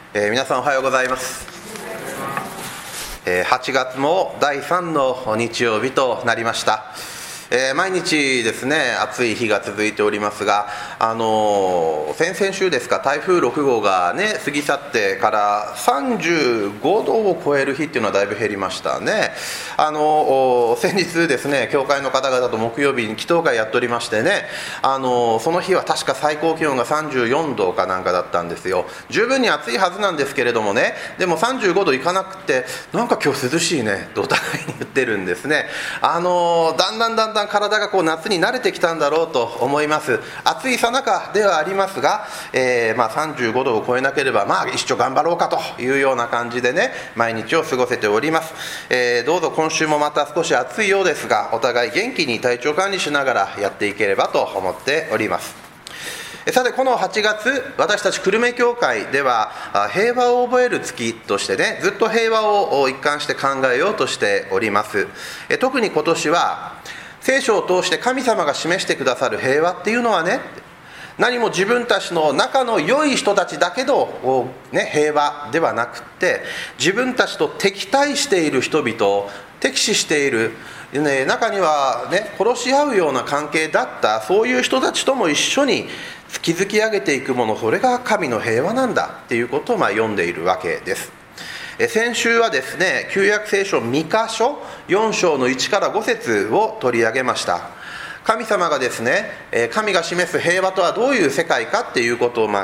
皆さんおはようございます。8月も第3の日曜日となりました。毎日ですね、暑い日が続いておりますが、先々週ですか、台風6号がね過ぎ去ってから35度を超える日っていうのはだいぶ減りましたね。先日ですね、教会の方々と木曜日に祈祷会やっておりましてね、その日は確か最高気温が34度かなんかだったんですよ。十分に暑いはずなんですけれどもね、でも35度いかなくて、なんか今日涼しいねとお互いに言ってるんですね。だんだん体が夏に慣れてきたんだろうと思います。暑い最中ではありますが、35度を超えなければ一生頑張ろうかというような感じでね、毎日を過ごせております。どうぞ今週もまた少し暑いようですが、お互い元気に体調管理しながらやっていければと思っております。さて、この8月、私たち久留米教会では平和を覚える月としてね、ずっと平和を一貫して考えようとしております。特に今年は聖書を通して神様が示してくださる平和っていうのはね、何も自分たちの仲の良い人たちだけど、平和ではなくって、自分たちと敵対している人々、敵視している、中には、殺し合うような関係だった、そういう人たちとも一緒に築き上げていくもの、それが神の平和なんだっていうことを読んでいるわけです。先週はですね、旧約聖書ミカ書4章の1から5節を取り上げました。神様がですね、神が示す平和とはどういう世界かっていうことを語った、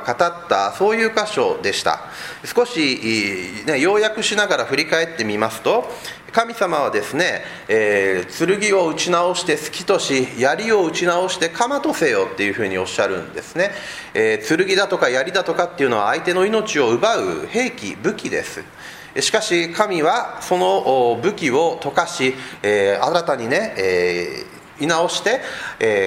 そういう箇所でした。少し、要約しながら振り返ってみますと、神様はですね、剣を打ち直して好きとし、槍を打ち直して鎌とせよっていうふうにおっしゃるんですね。剣だとか槍だとかっていうのは相手の命を奪う兵器、武器です。しかし神はその武器を溶かし、新たに居直して、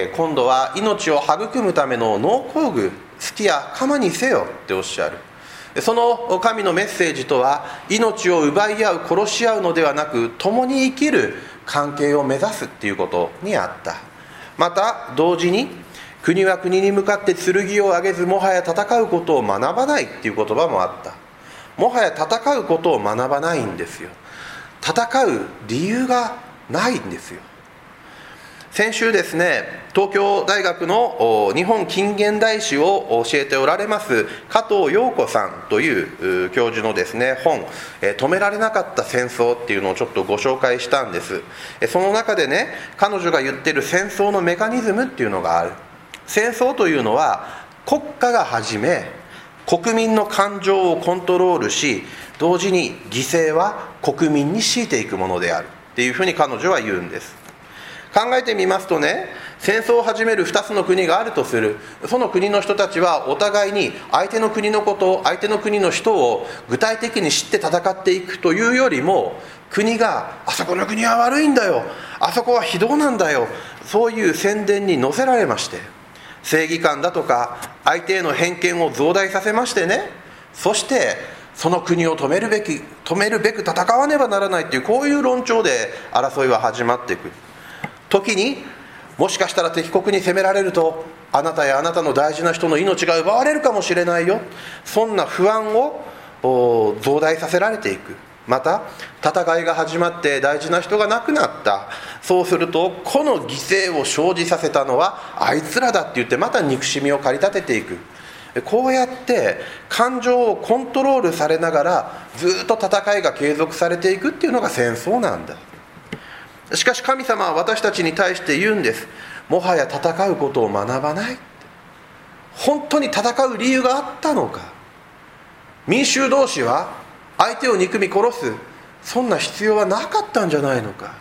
今度は命を育むための農工具、すきや鎌にせよっておっしゃる。その神のメッセージとは、命を奪い合う、殺し合うのではなく、共に生きる関係を目指すっていうことにあった。また同時に、国は国に向かって剣を上げず、もはや戦うことを学ばないっていう言葉もあった。もはや戦うことを学ばないんですよ。戦う理由がないんですよ。先週ですね、東京大学の日本近現代史を教えておられます加藤陽子さんという教授のですね本、止められなかった戦争っていうのをちょっとご紹介したんです。その中でね、彼女が言ってる戦争のメカニズムっていうのがある。戦争というのは国家が始め、国民の感情をコントロールし、同時に犠牲は国民に強いていくものであるっていうふうに彼女は言うんです。考えてみますとね、戦争を始める2つの国があるとする。その国の人たちはお互いに相手の国のこと、相手の国の人を具体的に知って戦っていくというよりも、国があそこの国は悪いんだよ、あそこは非道なんだよ、そういう宣伝に乗せられまして、正義感だとか相手への偏見を増大させましてね、そしてその国を止めるべく戦わねばならないという、こういう論調で争いは始まっていく。時にもしかしたら敵国に攻められると、あなたやあなたの大事な人の命が奪われるかもしれないよ、そんな不安を増大させられていく。また戦いが始まって大事な人が亡くなった。そうすると、この犠牲を生じさせたのはあいつらだって言って、また憎しみを駆り立てていく。こうやって感情をコントロールされながらずっと戦いが継続されていくっていうのが戦争なんだ。しかし神様は私たちに対して言うんです。もはや戦うことを学ばない。本当に戦う理由があったのか。民衆同士は相手を憎み殺す、そんな必要はなかったんじゃないのか。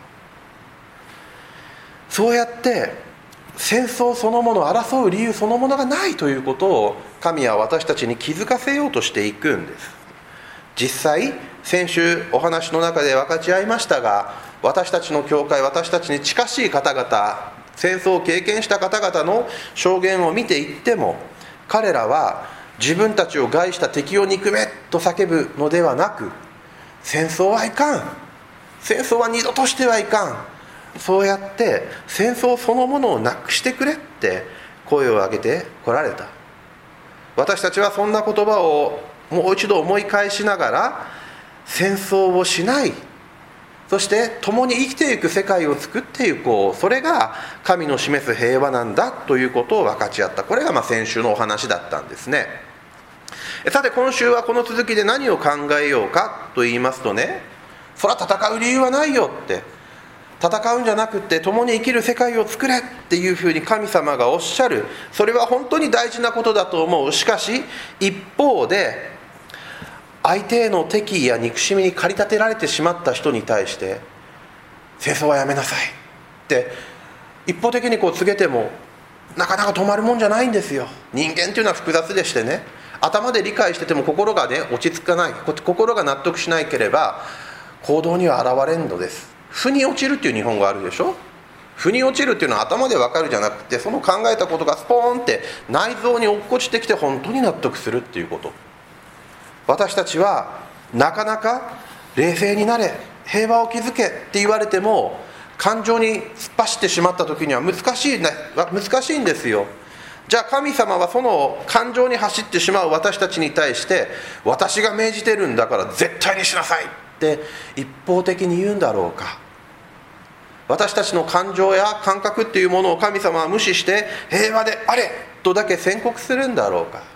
そうやって戦争そのもの、争う理由そのものがないということを神は私たちに気づかせようとしていくんです。実際先週お話の中で分かち合いましたが、私たちの教会、私たちに近しい方々、戦争を経験した方々の証言を見ていっても、彼らは自分たちを害した敵を憎めと叫ぶのではなく、戦争はいかん、戦争は二度としてはいかん、そうやって戦争そのものをなくしてくれって声を上げてこられた。私たちはそんな言葉をもう一度思い返しながら、戦争をしない、そして共に生きていく世界を作っていこう、それが神の示す平和なんだということを分かち合った。これが先週のお話だったんですね。さて今週はこの続きで何を考えようかと言いますとね、それは戦う理由はないよって、戦うんじゃなくって共に生きる世界を作れっていうふうに神様がおっしゃる。それは本当に大事なことだと思う。しかし一方で、相手への敵意や憎しみに駆り立てられてしまった人に対して、戦争はやめなさいって一方的に告げてもなかなか止まるもんじゃないんですよ。人間というのは複雑でしてね、頭で理解してても心がね落ち着かない、心が納得しないければ行動には現れんのです。腑に落ちるっていう日本語あるでしょ。腑に落ちるっていうのは頭で分かるじゃなくて、その考えたことがスポーンって内臓に落っこちてきて本当に納得するっていうこと。私たちはなかなか冷静になれ、平和を築けって言われても感情に突っ走ってしまった時には難しいんですよ。じゃあ神様はその感情に走ってしまう私たちに対して、私が命じてるんだから絶対にしなさいって一方的に言うんだろうか。私たちの感情や感覚っていうものを神様は無視して平和であれとだけ宣告するんだろうか。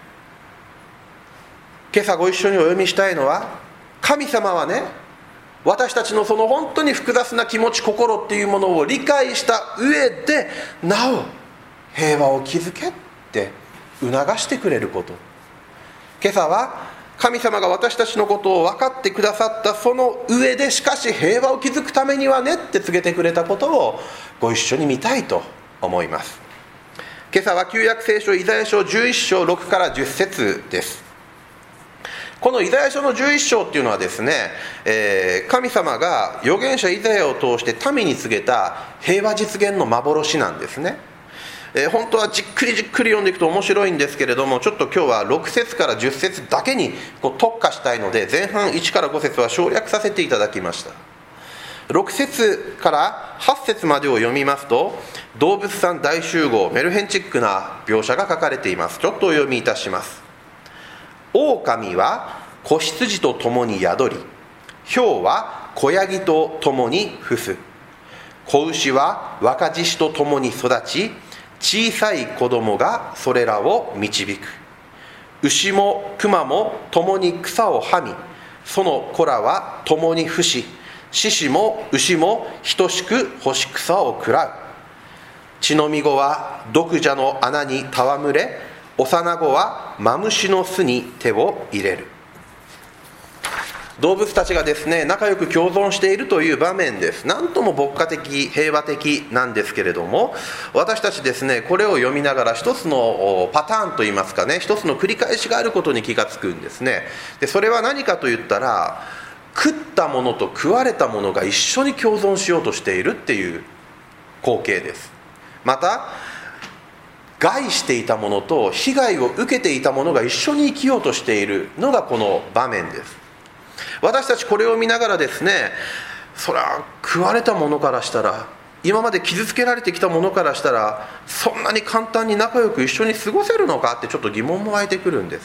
今朝ご一緒にお読みしたいのは、神様はね、私たちのその本当に複雑な気持ち、心っていうものを理解した上でなお平和を築けって促してくれること。今朝は神様が私たちのことを分かってくださったその上で、しかし平和を築くためにはねって告げてくれたことをご一緒に見たいと思います。今朝は旧約聖書イザヤ書11章6から10節です。このイザヤ書の11章っていうのはですね、神様が預言者イザヤを通して民に告げた平和実現の幻なんですね。本当はじっくり読んでいくと面白いんですけれども、ちょっと今日は6節から10節だけに特化したいので、前半1から5節は省略させていただきました。6節から8節までを読みますと、動物さん大集合、メルヘンチックな描写が書かれています。ちょっとお読みいたします。狼は子羊と共に宿り、豹は子ヤギと共に伏す。子牛は若獅子と共に育ち、小さい子供がそれらを導く。牛も熊も共に草をはみ、その子らは共に伏し、獅子も牛も等しく干し草を食らう。血のみ子は毒蛇の穴に戯れ、幼子はマムシの巣に手を入れる。動物たちがですね、仲良く共存しているという場面です。なんとも牧歌的、平和的なんですけれども、私たちですね、これを読みながら一つのパターンといいますかね、一つの繰り返しがあることに気がつくんですね。でそれは何かといったら、食ったものと食われたものが一緒に共存しようとしているっていう光景です。また害していたものと被害を受けていたものが一緒に生きようとしているのがこの場面です。私たちこれを見ながらですね、それは食われたものからしたら、今まで傷つけられてきたものからしたら、そんなに簡単に仲良く一緒に過ごせるのかってちょっと疑問も湧いてくるんです。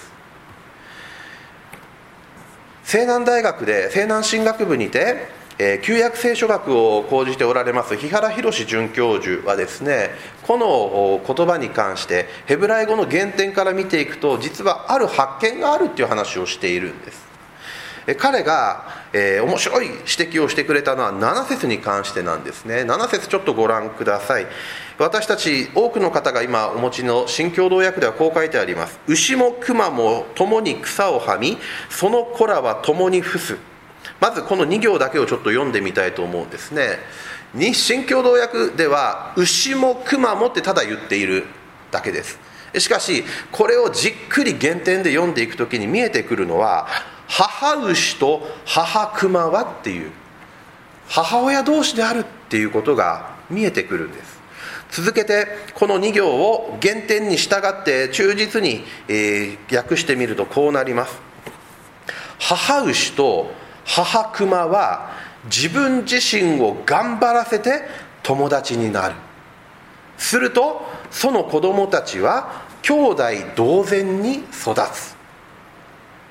西南大学で西南神学部にて旧約聖書学を講じておられます日原宏准教授はですね、この言葉に関してヘブライ語の原点から見ていくと、実はある発見があるっていう話をしているんです。彼が面白い指摘をしてくれたのは7節に関してなんですね。7節ちょっとご覧ください。私たち多くの方が今お持ちの新共同訳ではこう書いてあります。牛も熊も共に草をはみ、その子らは共に伏す。まずこの2行だけをちょっと読んでみたいと思うんですね。新共同訳では牛も熊もってただ言っているだけです。しかしこれをじっくり原点で読んでいくときに見えてくるのは、母牛と母熊はっていう母親同士であるっていうことが見えてくるんです。続けてこの2行を原点に従って忠実に、訳してみるとこうなります。母牛と母熊は自分自身を頑張らせて友達になる。するとその子供たちは兄弟同然に育つ。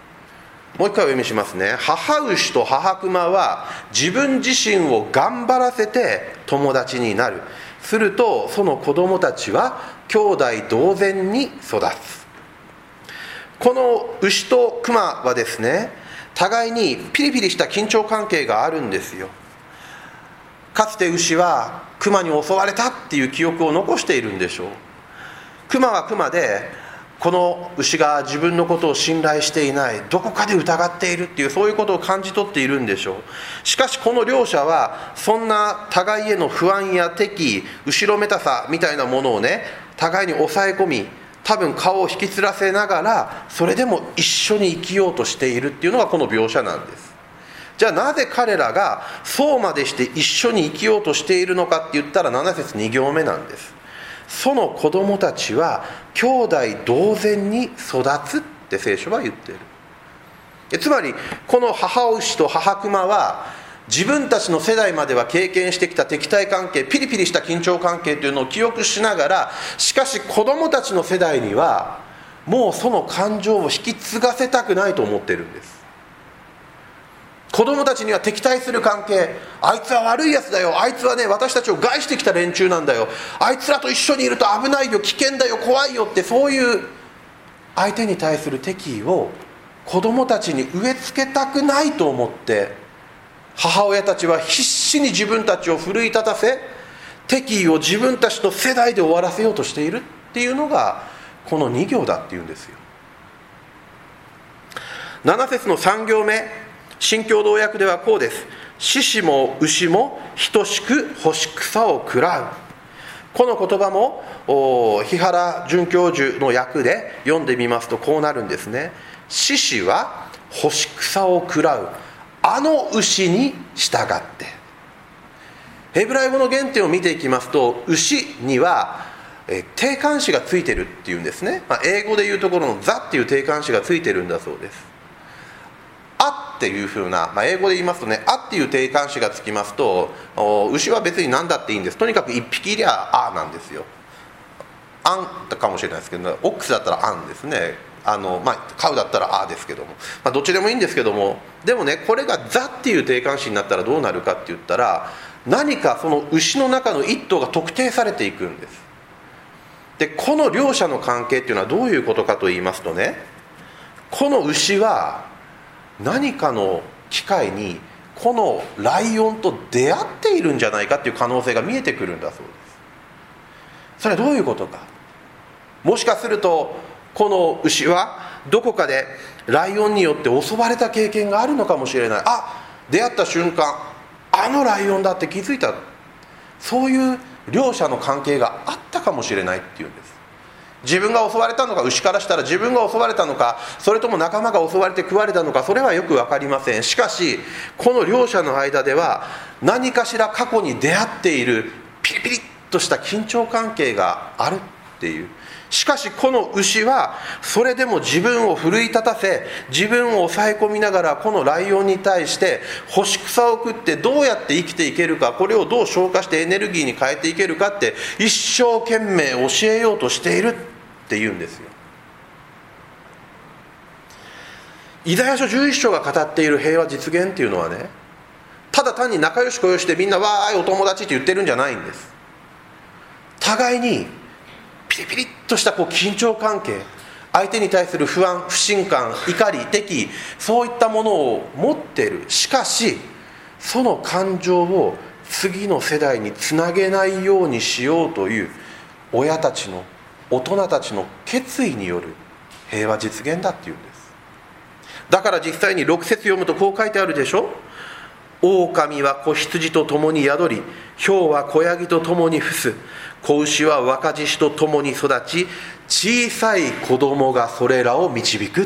もう一回お読みしますね。母牛と母熊は自分自身を頑張らせて友達になる。するとその子供たちは兄弟同然に育つ。この牛と熊はですね、互いにピリピリした緊張関係があるんですよ。かつて牛は熊に襲われたっていう記憶を残しているんでしょう。熊は熊で、この牛が自分のことを信頼していない、どこかで疑っているっていう、そういうことを感じ取っているんでしょう。しかしこの両者はそんな互いへの不安や敵意、後ろめたさみたいなものをね、互いに抑え込み、多分顔を引きつらせながらそれでも一緒に生きようとしているっていうのがこの描写なんです。じゃあなぜ彼らがそうまでして一緒に生きようとしているのかって言ったら、7節2行目なんです。その子供たちは兄弟同然に育つって聖書は言っている。つまりこの母牛と母熊は自分たちの世代までは経験してきた敵対関係、ピリピリした緊張関係というのを記憶しながら、しかし子供たちの世代にはもうその感情を引き継がせたくないと思っているんです。子供たちには敵対する関係、あいつは悪いやつだよ、あいつはね私たちを害してきた連中なんだよ、あいつらと一緒にいると危ないよ、危険だよ、怖いよって、そういう相手に対する敵意を子供たちに植え付けたくないと思って、母親たちは必死に自分たちを奮い立たせ、敵意を自分たちの世代で終わらせようとしているっていうのがこの2行だっていうんですよ。7節の3行目、新共同訳ではこうです。獅子も牛も等しく干し草を食らう。この言葉も日原准教授の訳で読んでみますとこうなるんですね。獅子は干し草を食らうあの牛に従って。ヘブライ語の原点を見ていきますと、牛には定冠詞がついてるっていうんですね。英語でいうところのザっていう定冠詞がついてるんだそうです。あっていうふうな、英語で言いますとね、あっていう定冠詞がつきますと、牛は別に何だっていいんです。とにかく一匹いりゃあなんですよ。あんかもしれないですけど、オックスだったらあんですね。カウだったらあですけども、どっちでもいいんですけども、でもね、これがザっていう定冠詞になったらどうなるかって言ったら、何かその牛の中の一頭が特定されていくんです。でこの両者の関係っていうのはどういうことかと言いますとね、この牛は何かの機会にこのライオンと出会っているんじゃないかっていう可能性が見えてくるんだそうです。それはどういうことか。もしかするとこの牛はどこかでライオンによって襲われた経験があるのかもしれない。出会った瞬間、あのライオンだって気づいた。そういう両者の関係があったかもしれないっていうんです。自分が襲われたのか、牛からしたら自分が襲われたのか、それとも仲間が襲われて食われたのか、それはよく分かりません。しかしこの両者の間では何かしら過去に出会っているピリピリッとした緊張関係があるっていう。しかしこの牛はそれでも自分を奮い立たせ、自分を抑え込みながらこのライオンに対して干し草を食ってどうやって生きていけるか、これをどう消化してエネルギーに変えていけるかって一生懸命教えようとしているっていうんですよ。イザヤ書11章が語っている平和実現っていうのはね、ただ単に仲良しこよしでみんなわーいお友達って言ってるんじゃないんです。互いにピリピリッとした緊張関係、相手に対する不安、不信感、怒り、敵意、そういったものを持っている。しかしその感情を次の世代につなげないようにしようという親たちの、大人たちの決意による平和実現だっていうんです。だから実際に6節読むとこう書いてあるでしょ。狼は子羊と共に宿り、豹は子ヤギと共に伏す、子牛は若獅子と共に育ち、小さい子供がそれらを導くって。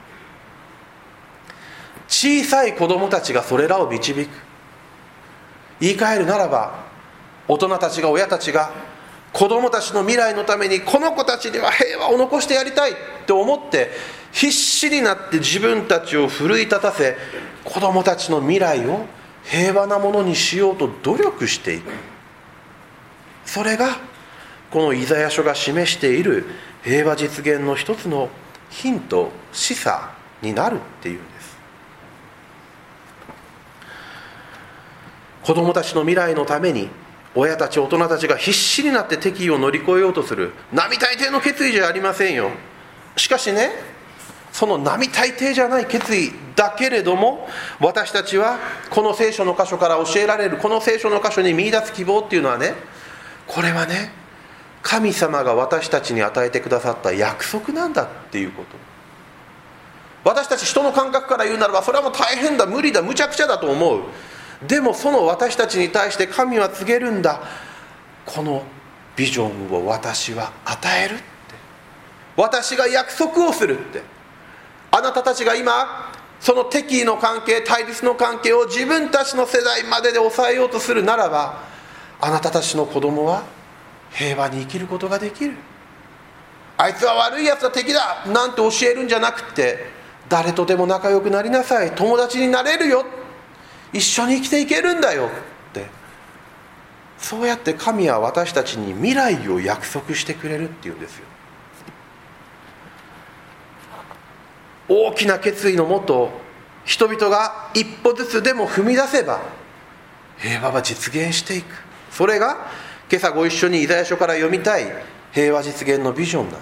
小さい子供たちがそれらを導く。言い換えるならば、大人たちが、親たちが子供たちの未来のためにこの子たちには平和を残してやりたいと思って必死になって自分たちを奮い立たせ、子供たちの未来を平和なものにしようと努力していく。それがこのイザヤ書が示している平和実現の一つのヒント、示唆になるっていうんです。子供たちの未来のために親たち大人たちが必死になって敵意を乗り越えようとする並大抵の決意じゃありませんよ。しかしね、その並大抵じゃない決意だけれども、私たちはこの聖書の箇所から教えられるこの聖書の箇所に見出す希望っていうのはね、これはね、神様が私たちに与えてくださった約束なんだっていうこと。私たち人の感覚から言うならば、それはもう大変だ、無理だ、無茶苦茶だと思う。でもその私たちに対して神は告げるんだ。このビジョンを私は与えるって、私が約束をするって。あなたたちが今その敵意の関係、対立の関係を自分たちの世代までで抑えようとするならば、あなたたちの子供は平和に生きることができる。あいつは悪いやつだ、敵だなんて教えるんじゃなくて、誰とでも仲良くなりなさい、友達になれるよ、一緒に生きていけるんだよって、そうやって神は私たちに未来を約束してくれるっていうんですよ。大きな決意のもと、人々が一歩ずつでも踏み出せば平和は実現していく。それが今朝ご一緒にイザヤ書から読みたい平和実現のビジョンなんです。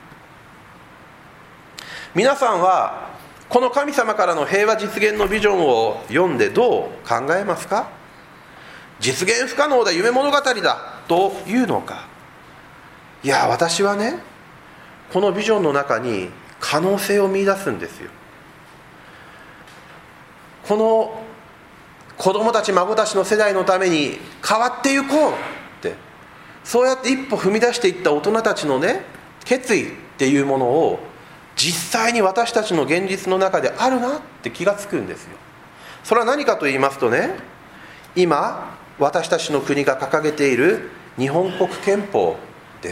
皆さんはこの神様からの平和実現のビジョンを読んでどう考えますか？実現不可能だ、夢物語だというのか。いや、私はね、このビジョンの中に可能性を見出すんですよ。この子供たち孫たちの世代のために変わっていこうって、そうやって一歩踏み出していった大人たちのね、決意っていうものを実際に私たちの現実の中であるなって気がつくんですよ。それは何かと言いますとね、今私たちの国が掲げている日本国憲法です。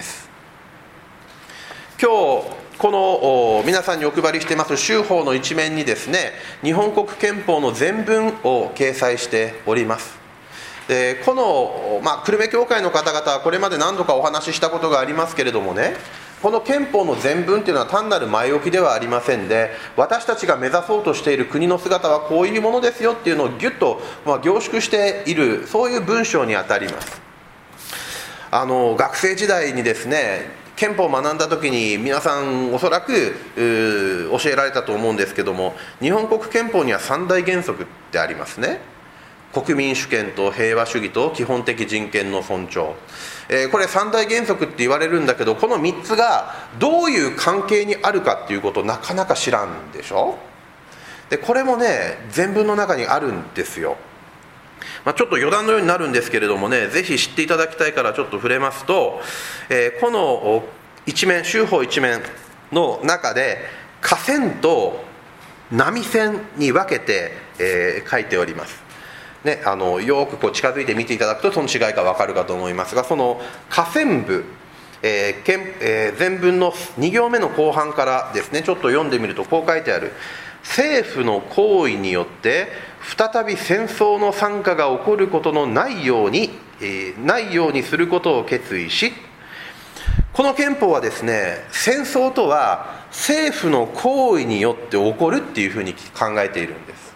今日この皆さんにお配りしています州法の一面にですね、日本国憲法の全文を掲載しております。でこの、久留米教会の方々はこれまで何度かお話ししたことがありますけれどもね、この憲法の全文というのは単なる前置きではありませんで、私たちが目指そうとしている国の姿はこういうものですよっていうのをギュッと、凝縮している、そういう文章にあたります。学生時代にですね、憲法を学んだ時に皆さんおそらく教えられたと思うんですけども、日本国憲法には三大原則ってありますね。国民主権と平和主義と基本的人権の尊重、これ三大原則って言われるんだけど、この3つがどういう関係にあるかっていうことをなかなか知らんでしょ。でこれもね、全文の中にあるんですよ。ちょっと余談のようになるんですけれどもね、ぜひ知っていただきたいからちょっと触れますと、この一面、州法一面の中で下線と波線に分けて、書いておりますね。よく近づいて見ていただくとその違いが分かるかと思いますが、その下線部、全文の2行目の後半からですね、ちょっと読んでみるとこう書いてある。政府の行為によって再び戦争の惨禍が起こることのないようにすることを決意し、この憲法はですね、戦争とは政府の行為によって起こるっていうふうに考えているんです。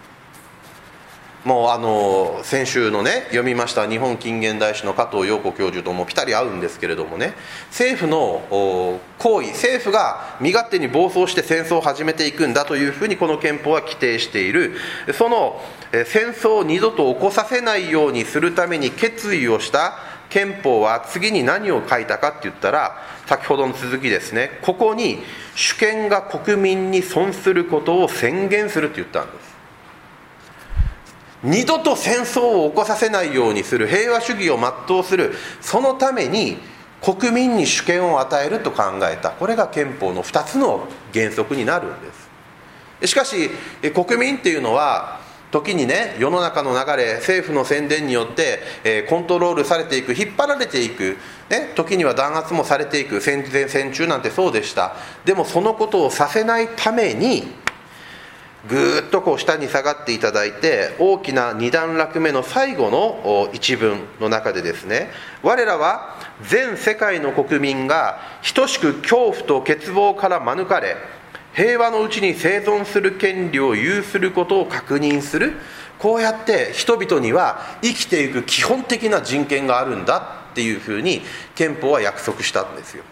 もう先週のね、読みました日本近現代史の加藤陽子教授ともピタリ合うんですけれどもね、政府の行為、政府が身勝手に暴走して戦争を始めていくんだというふうにこの憲法は規定している。その戦争を二度と起こさせないようにするために決意をした憲法は次に何を書いたかって言ったら、先ほどの続きですね、ここに主権が国民に損することを宣言するって言ったんです。二度と戦争を起こさせないようにする、平和主義を全うする、そのために国民に主権を与えると考えた。これが憲法の2つの原則になるんです。しかし国民っていうのは時にね、世の中の流れ、政府の宣伝によってコントロールされていく、引っ張られていく、ね、時には弾圧もされていく。戦前戦中なんてそうでした。でもそのことをさせないためにぐーっと下に下がっていただいて、大きな2段落目の最後の一文の中でですね、我らは全世界の国民が等しく恐怖と欠乏から免れ、 平和のうちに生存する権利を有することを確認する。こうやって人々には生きていく基本的な人権があるんだっていうふうに憲法は約束したんですよ。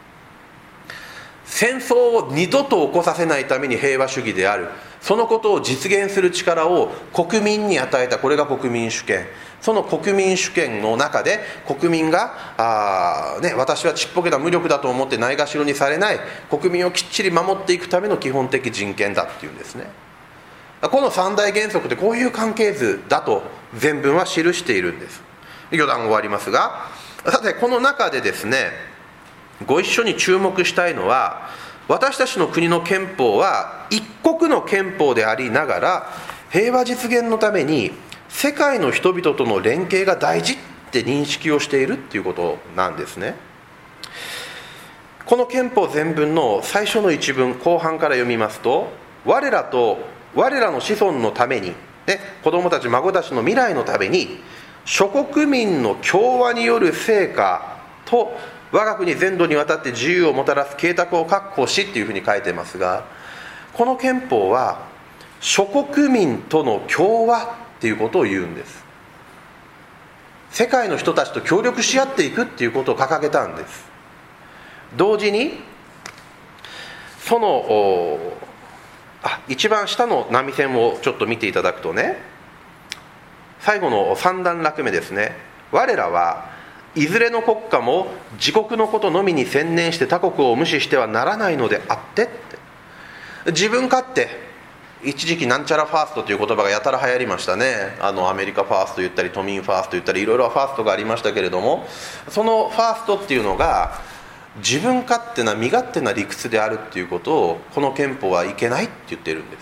戦争を二度と起こさせないために平和主義である、そのことを実現する力を国民に与えた。これが国民主権。その国民主権の中で国民が私はちっぽけな無力だと思ってないがしろにされない、国民をきっちり守っていくための基本的人権だっていうんですね。この三大原則でこういう関係図だと前文は記しているんです。余談終わりますが、さてこの中でですね、ご一緒に注目したいのは、私たちの国の憲法は一国の憲法でありながら、平和実現のために世界の人々との連携が大事って認識をしているっていうことなんですね。この憲法全文の最初の一文後半から読みますと、我らの子孫のために、子供たち孫たちの未来のために諸国民の共和による成果と我が国全土にわたって自由をもたらす計画を確保しっていうふうに書いてますが、この憲法は諸国民との共和っていうことを言うんです。世界の人たちと協力し合っていくっていうことを掲げたんです。同時にその一番下の波線をちょっと見ていただくとね、最後の3段落目ですね。我らはいずれの国家も自国のことのみに専念して他国を無視してはならないのであってって。自分勝手、一時期なんちゃらファーストという言葉がやたら流行りましたね。アメリカファースト言ったり都民ファースト言ったりいろいろファーストがありましたけれども、そのファーストっていうのが自分勝手な身勝手な理屈であるっていうことをこの憲法はいけないって言ってるんです。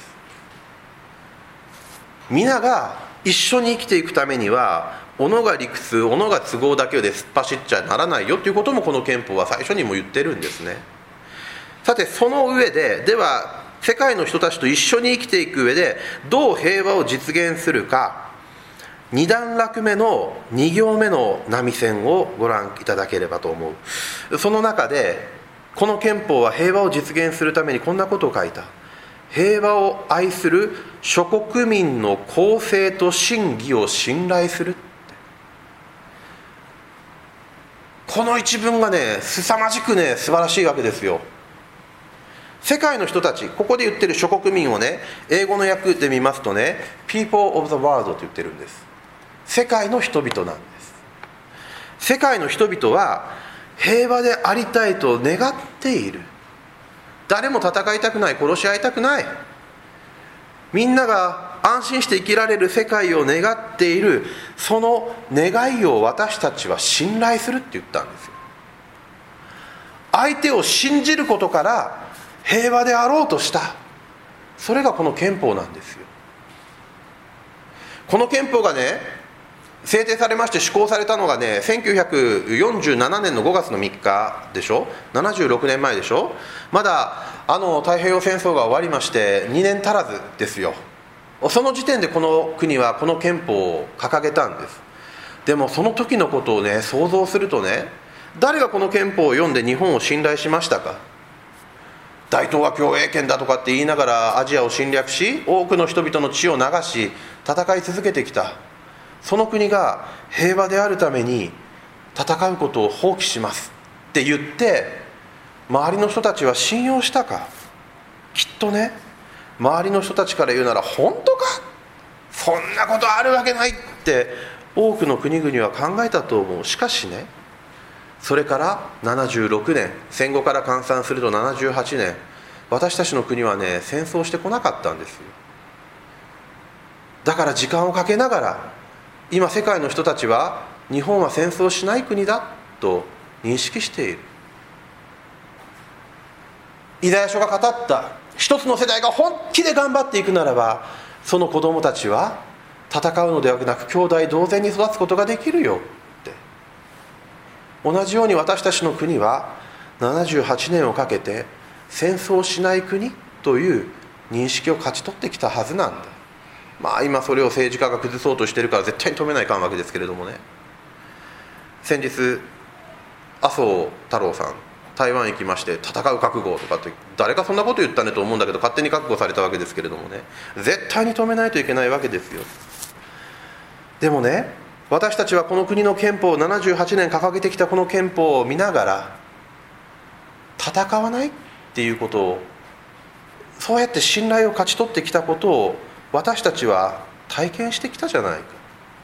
皆が一緒に生きていくためには己が理屈、己が都合だけで突っ走っちゃならないよということもこの憲法は最初にも言ってるんですね。さてその上で、では世界の人たちと一緒に生きていく上でどう平和を実現するか、2段落目の2行目の波線をご覧いただければと思う。その中でこの憲法は平和を実現するためにこんなことを書いた。平和を愛する諸国民の公正と信義を信頼する。この一文がね、凄まじくね素晴らしいわけですよ。世界の人たち、ここで言ってる諸国民をね、英語の訳で見ますとね、People of the world と言ってるんです。世界の人々なんです。世界の人々は平和でありたいと願っている。誰も戦いたくない、殺し合いたくない、みんなが安心して生きられる世界を願っている。その願いを私たちは信頼するって言ったんですよ。相手を信じることから平和であろうとした、それがこの憲法なんですよ。この憲法がね制定されまして施行されたのがね1947年の5月の3日でしょ。76年前でしょ。まだ太平洋戦争が終わりまして2年足らずですよ。その時点でこの国はこの憲法を掲げたんです。でもその時のことをね想像するとね、誰がこの憲法を読んで日本を信頼しましたか。大東亜共栄圏だとかって言いながらアジアを侵略し、多くの人々の血を流し戦い続けてきたその国が平和であるために戦うことを放棄しますって言って周りの人たちは信用したか。きっとね、周りの人たちから言うなら本当か、そんなことあるわけないって多くの国々は考えたと思う。しかしね、それから76年、戦後から換算すると78年、私たちの国はね戦争してこなかったんですよ。だから時間をかけながら今世界の人たちは日本は戦争しない国だと認識している。イザヤ書が語った一つの世代が本気で頑張っていくならば、その子供たちは戦うのではなく兄弟同然に育つことができるよって。同じように私たちの国は78年をかけて戦争しない国という認識を勝ち取ってきたはずなんだ。今それを政治家が崩そうとしているから絶対に止めないかんわけですけれどもね。先日麻生太郎さん、 台湾行きまして戦う覚悟とかって誰かそんなこと言ったねと思うんだけど、勝手に覚悟されたわけですけれどもね、絶対に止めないといけないわけですよ。でもね、私たちはこの国の憲法、78年掲げてきたこの憲法を見ながら、戦わないっていうことを、そうやって信頼を勝ち取ってきたことを私たちは体験してきたじゃないか。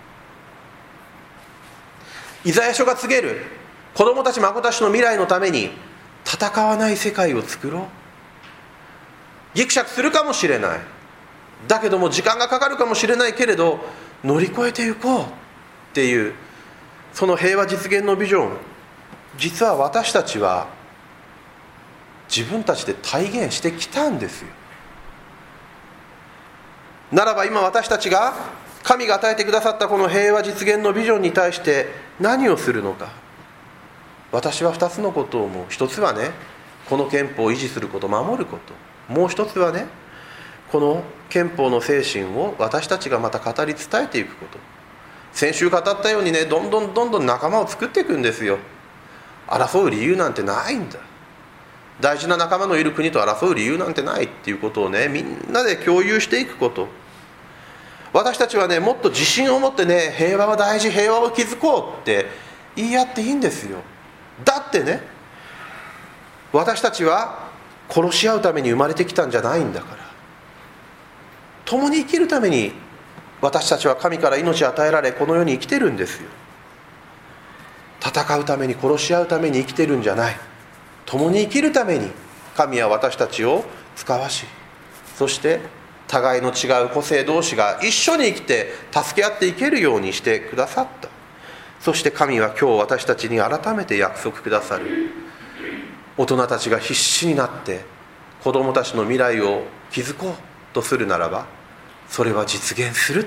イザヤ書が告げる子供たち孫たちの未来のために戦わない世界を作ろう。ぎくしゃくするかもしれない、だけども時間がかかるかもしれないけれど乗り越えていこうっていう、その平和実現のビジョン、実は私たちは自分たちで体現してきたんですよ。ならば今私たちが神が与えてくださったこの平和実現のビジョンに対して何をするのか。私は2つのことを思う。一つはね、この憲法を維持すること、守ること。もう一つはね、この憲法の精神を私たちがまた語り伝えていくこと。先週語ったようにね、どんどん仲間を作っていくんですよ。争う理由なんてないんだ。大事な仲間のいる国と争う理由なんてないっていうことをね、みんなで共有していくこと。私たちはね、もっと自信を持ってね、平和は大事、平和を築こうって言い合っていいんですよ。だってね、私たちは殺し合うために生まれてきたんじゃないんだから。共に生きるために私たちは神から命を与えられ、この世に生きてるんですよ。戦うために、殺し合うために生きてるんじゃない。共に生きるために神は私たちを使わし、そして互いの違う個性同士が一緒に生きて助け合っていけるようにしてくださった。そして神は今日私たちに改めて約束くださる。大人たちが必死になって子供たちの未来を築こうとするならば、それは実現するって。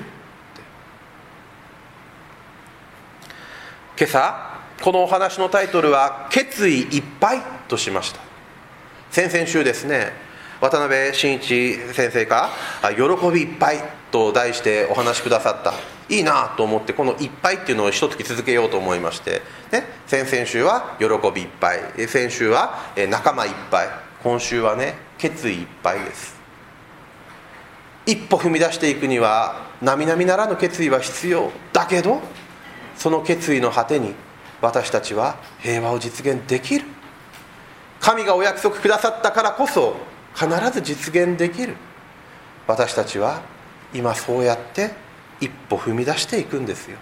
今朝このお話のタイトルは決意いっぱいとしました。先々週ですね、渡辺真一先生が喜びいっぱいと題してお話しくださった。いいなと思って、このいっぱいっていうのを一月続けようと思いまして、ね、先々週は喜びいっぱい、先週は仲間いっぱい、今週はね、決意いっぱいです。一歩踏み出していくには並々ならぬ決意は必要だけど、その決意の果てに私たちは平和を実現できる。神がお約束くださったからこそ必ず実現できる。私たちは今そうやって一歩踏み出していくんですよ。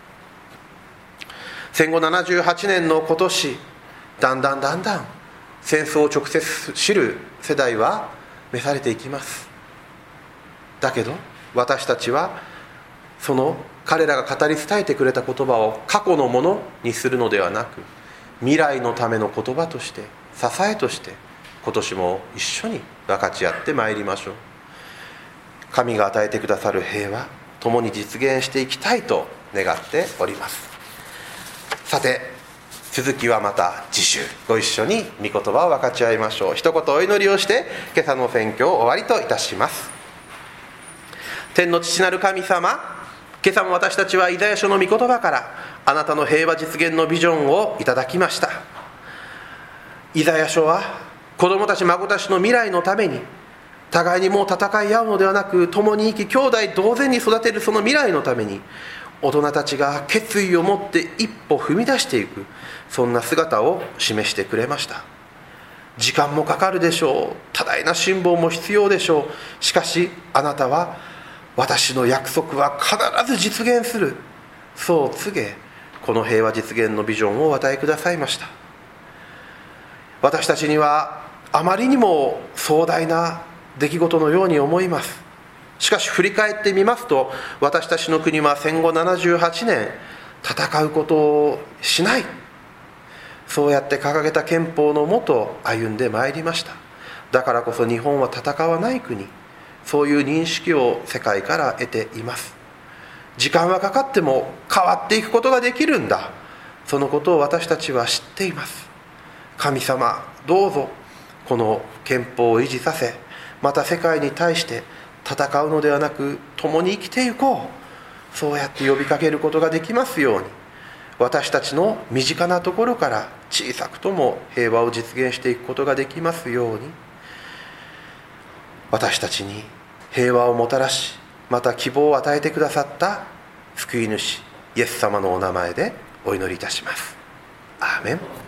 戦後78年の今年、だんだん戦争を直接知る世代は召されていきます。だけど私たちはその彼らが語り伝えてくれた言葉を過去のものにするのではなく、未来のための言葉として、支えとして、今年も一緒に分かち合ってまいりましょう。神が与えてくださる平和、共に実現していきたいと願っております。さて、続きはまた次週ご一緒に御言葉を分かち合いましょう。一言お祈りをして今朝の宣教を終わりといたします。天の父なる神様、今朝も私たちはイザヤ書の御言葉からあなたの平和実現のビジョンをいただきました。イザヤ書は子供たち孫たちの未来のために、互いにもう戦い合うのではなく、共に生き兄弟同然に育てるその未来のために、大人たちが決意を持って一歩踏み出していく、そんな姿を示してくれました。時間もかかるでしょう。多大な辛抱も必要でしょう。しかしあなたは私の約束は必ず実現する、そう告げ、この平和実現のビジョンをお与えくださいました。私たちにはあまりにも壮大な出来事のように思います。しかし振り返ってみますと、私たちの国は戦後78年戦うことをしない、そうやって掲げた憲法のもと歩んでまいりました。だからこそ日本は戦わない国、そういう認識を世界から得ています。時間はかかっても変わっていくことができるんだ、そのことを私たちは知っています。神様、どうぞこの憲法を維持させ、また世界に対して戦うのではなく共に生きていこう、そうやって呼びかけることができますように、 私たちの身近なところから小さくとも平和を実現していくことができますように、私たちに平和をもたらし、また希望を与えてくださった救い主イエス様のお名前でお祈りいたします。アーメン。